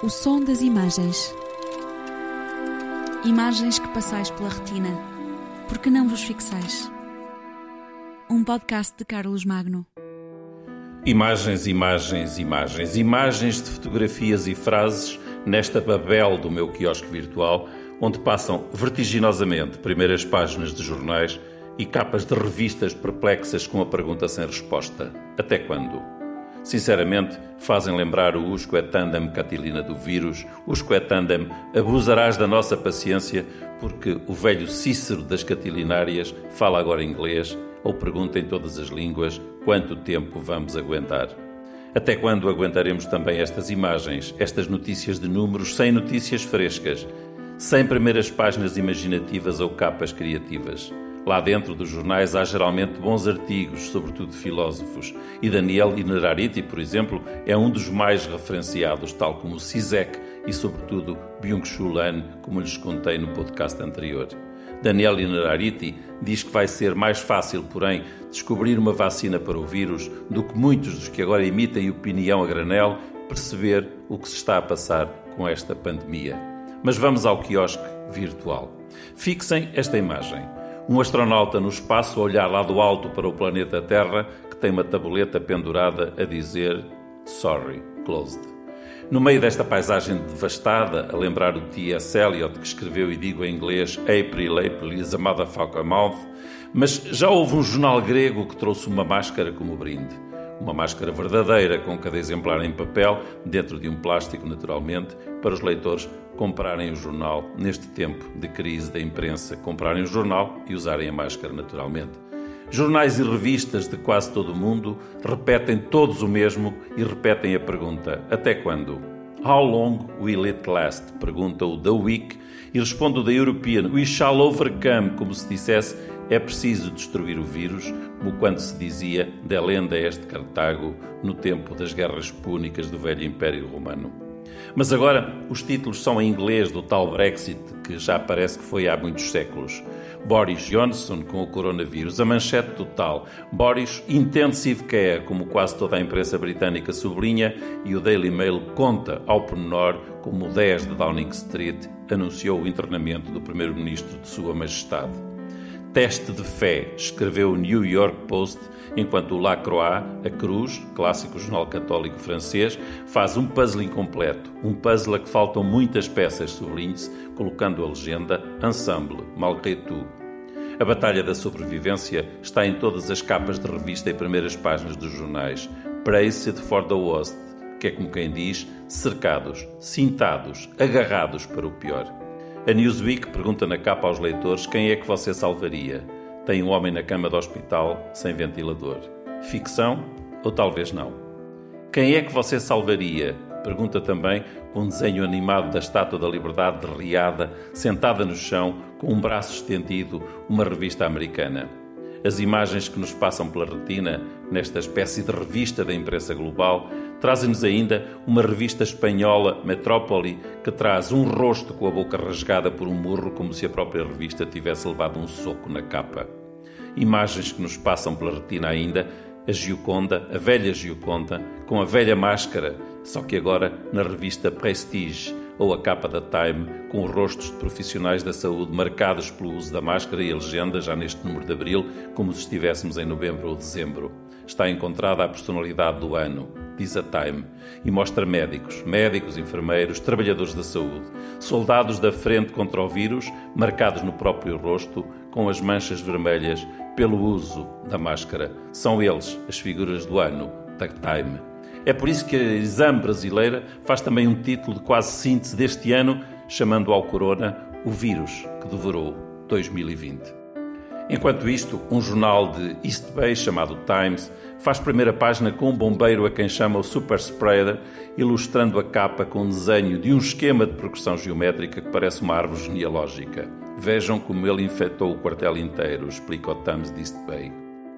O som das imagens. Imagens que passais pela retina, porque não vos fixais. Um podcast de Carlos Magno. Imagens, imagens, imagens. Imagens de fotografias e frases nesta Babel do meu quiosque virtual, onde passam vertiginosamente primeiras páginas de jornais e capas de revistas perplexas com a pergunta sem resposta. Até quando? Sinceramente, fazem lembrar o usque tandem Catilina do vírus, usque tandem, abusarás da nossa paciência, porque o velho Cícero das Catilinárias fala agora inglês ou pergunta em todas as línguas quanto tempo vamos aguentar. Até quando aguentaremos também estas imagens, estas notícias de números sem notícias frescas, sem primeiras páginas imaginativas ou capas criativas? Lá dentro dos jornais há geralmente bons artigos, sobretudo de filósofos, e Daniel Innerarity, por exemplo, é um dos mais referenciados, tal como Zizek e, sobretudo, Byung-Chul Han, como lhes contei no podcast anterior. Daniel Innerarity diz que vai ser mais fácil, porém, descobrir uma vacina para o vírus do que muitos dos que agora emitem opinião a granel perceber o que se está a passar com esta pandemia. Mas vamos ao quiosque virtual. Fixem esta imagem. Um astronauta no espaço a olhar lá do alto para o planeta Terra, que tem uma tabuleta pendurada a dizer "Sorry, closed". No meio desta paisagem devastada, a lembrar o T.S. Eliot, que escreveu, e digo em inglês, April is a motherfucker mouth, mas já houve um jornal grego que trouxe uma máscara como brinde. Uma máscara verdadeira, com cada exemplar em papel, dentro de um plástico naturalmente, para os leitores comprarem o jornal neste tempo de crise da imprensa, comprarem o jornal e usarem a máscara naturalmente. Jornais e revistas de quase todo o mundo repetem todos o mesmo e repetem a pergunta: até quando? How long will it last? Pergunta o The Week e responde o The European: we shall overcome, como se dissesse, é preciso destruir o vírus, como quando se dizia delenda este Cartago no tempo das guerras púnicas do velho Império Romano. Mas agora os títulos são em inglês do tal Brexit, que já parece que foi há muitos séculos. Boris Johnson com o coronavírus, a manchete total. Boris Intensive Care, como quase toda a imprensa britânica sublinha, e o Daily Mail conta ao pormenor como o 10 de Downing Street anunciou o internamento do primeiro-ministro de Sua Majestade. Teste de fé, escreveu o New York Post, enquanto o La Croix, a Cruz, clássico jornal católico francês, faz um puzzle incompleto, um puzzle a que faltam muitas peças, sublinhe-se, colocando a legenda Ensemble, malgré tout. A batalha da sobrevivência está em todas as capas de revista e primeiras páginas dos jornais. Braced for the worst, que é como quem diz, cercados, cintados, agarrados para o pior. A Newsweek pergunta na capa aos leitores quem é que você salvaria. Tem um homem na cama do hospital sem ventilador. Ficção ou talvez não? Quem é que você salvaria? Pergunta também com um desenho animado da Estátua da Liberdade derriada, sentada no chão, com um braço estendido, uma revista americana. As imagens que nos passam pela retina, nesta espécie de revista da imprensa global, trazem-nos ainda uma revista espanhola, Metrópole, que traz um rosto com a boca rasgada por um murro, como se a própria revista tivesse levado um soco na capa. Imagens que nos passam pela retina ainda, a Gioconda, a velha Gioconda, com a velha máscara, só que agora na revista Prestige, ou a capa da Time, com os rostos de profissionais da saúde marcados pelo uso da máscara e a legenda, já neste número de abril, como se estivéssemos em novembro ou dezembro. Está encontrada a personalidade do ano, diz a Time, e mostra médicos, enfermeiros, trabalhadores da saúde, soldados da frente contra o vírus, marcados no próprio rosto, com as manchas vermelhas pelo uso da máscara. São eles as figuras do ano da Time. É por isso que a Exame brasileira faz também um título de quase síntese deste ano, chamando ao corona o vírus que devorou 2020. Enquanto isto, um jornal de East Bay chamado Times faz primeira página com um bombeiro a quem chama o Super Spreader, ilustrando a capa com um desenho de um esquema de progressão geométrica que parece uma árvore genealógica. Vejam como ele infectou o quartel inteiro, explica o Times de East Bay.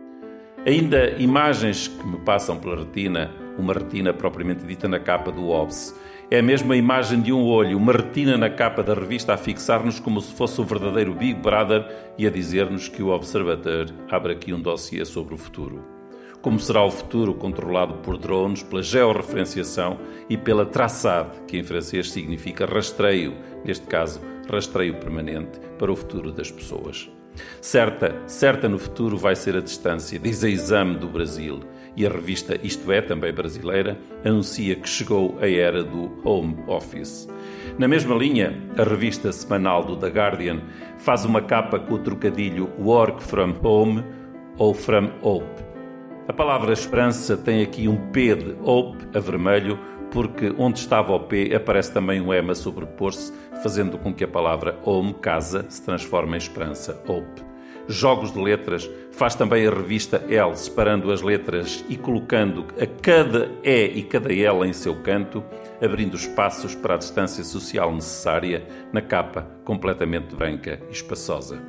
Ainda imagens que me passam pela retina, uma retina propriamente dita na capa do Obs. É mesmo a imagem de um olho, uma retina na capa da revista a fixar-nos como se fosse o verdadeiro Big Brother e a dizer-nos que o Observateur abre aqui um dossiê sobre o futuro. Como será o futuro controlado por drones, pela georreferenciação e pela traçade, que em francês significa rastreio, neste caso, rastreio permanente para o futuro das pessoas. Certa no futuro vai ser a distância, diz a Exame do Brasil, e a revista Isto É, também brasileira, anuncia que chegou a era do home office. Na mesma linha, a revista semanal do The Guardian faz uma capa com o trocadilho Work from Home ou From Hope. A palavra esperança tem aqui um P de Hope a vermelho, porque onde estava o P aparece também um M a sobrepor-se, fazendo com que a palavra home, casa, se transforme em esperança, hope. Jogos de letras faz também a revista Elle, separando as letras e colocando a cada E e cada L em seu canto, abrindo espaços para a distância social necessária na capa completamente branca e espaçosa.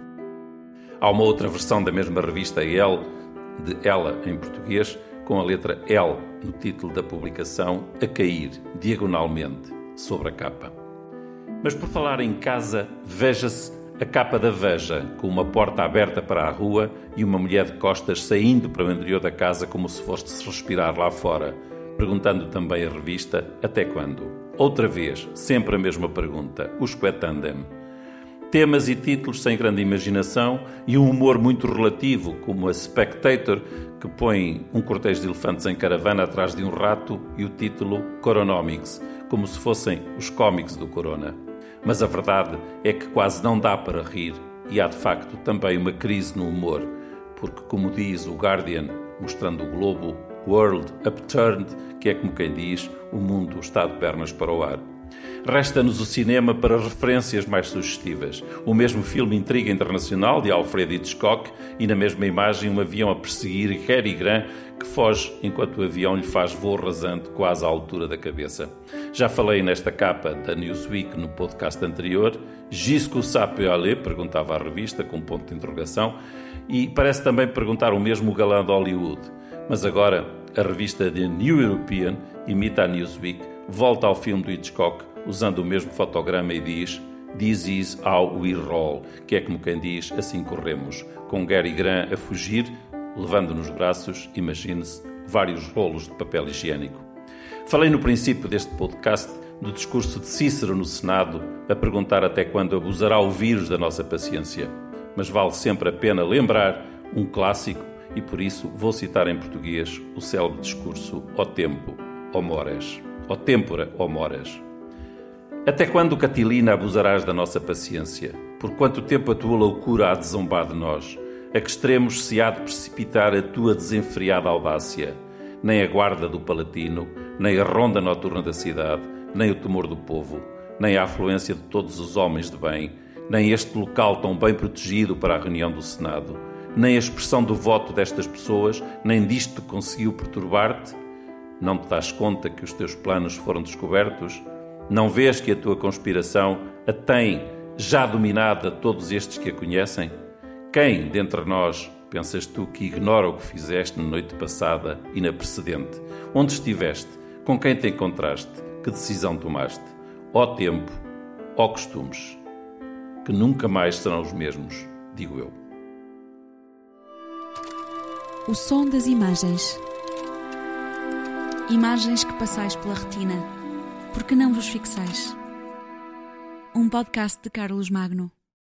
Há uma outra versão da mesma revista Elle, de Ela em português, com a letra L no título da publicação, a cair diagonalmente sobre a capa. Mas por falar em casa, veja-se a capa da Veja, com uma porta aberta para a rua e uma mulher de costas saindo para o interior da casa como se fosse respirar lá fora, perguntando também a revista até quando. Outra vez, sempre a mesma pergunta, os Quetandem. Temas e títulos sem grande imaginação e um humor muito relativo, como a Spectator, que põe um cortejo de elefantes em caravana atrás de um rato e o título Coronomics, como se fossem os cómics do Corona. Mas a verdade é que quase não dá para rir e há de facto também uma crise no humor, porque como diz o Guardian, mostrando o globo, World Upturned, que é como quem diz, o mundo está de pernas para o ar. Resta-nos o cinema para referências mais sugestivas. O mesmo filme Intriga Internacional, de Alfred Hitchcock, e na mesma imagem um avião a perseguir Cary Grant, que foge enquanto o avião lhe faz voo rasante quase à altura da cabeça. Já falei nesta capa da Newsweek no podcast anterior. Jusqu'où ça peut aller? Perguntava a revista, com ponto de interrogação, e parece também perguntar o mesmo o galã de Hollywood. Mas agora, a revista The New European imita a Newsweek, volta ao filme do Hitchcock, usando o mesmo fotograma e diz "This is how we roll", que é como quem diz "assim corremos", com Cary Grant a fugir, levando nos braços, imagine-se, vários rolos de papel higiênico. Falei no princípio deste podcast do discurso de Cícero no Senado, a perguntar até quando abusará o vírus da nossa paciência. Mas vale sempre a pena lembrar um clássico e por isso vou citar em português o célebre discurso "Ó tempo, ó mores", "Ó tempora, ó mores". Até quando, Catilina, abusarás da nossa paciência? Por quanto tempo a tua loucura há de zombar de nós? A que extremos se há de precipitar a tua desenfreada audácia? Nem a guarda do Palatino, nem a ronda noturna da cidade, nem o temor do povo, nem a afluência de todos os homens de bem, nem este local tão bem protegido para a reunião do Senado, nem a expressão do voto destas pessoas, nem disto conseguiu perturbar-te? Não te dás conta que os teus planos foram descobertos? Não vês que a tua conspiração a tem já dominada todos estes que a conhecem? Quem, dentre nós, pensas tu que ignora o que fizeste na noite passada e na precedente? Onde estiveste? Com quem te encontraste? Que decisão tomaste? Ó tempo, ó costumes, que nunca mais serão os mesmos, digo eu. O som das imagens. Imagens que passais pela retina. Por que não vos fixais? Um podcast de Carlos Magno.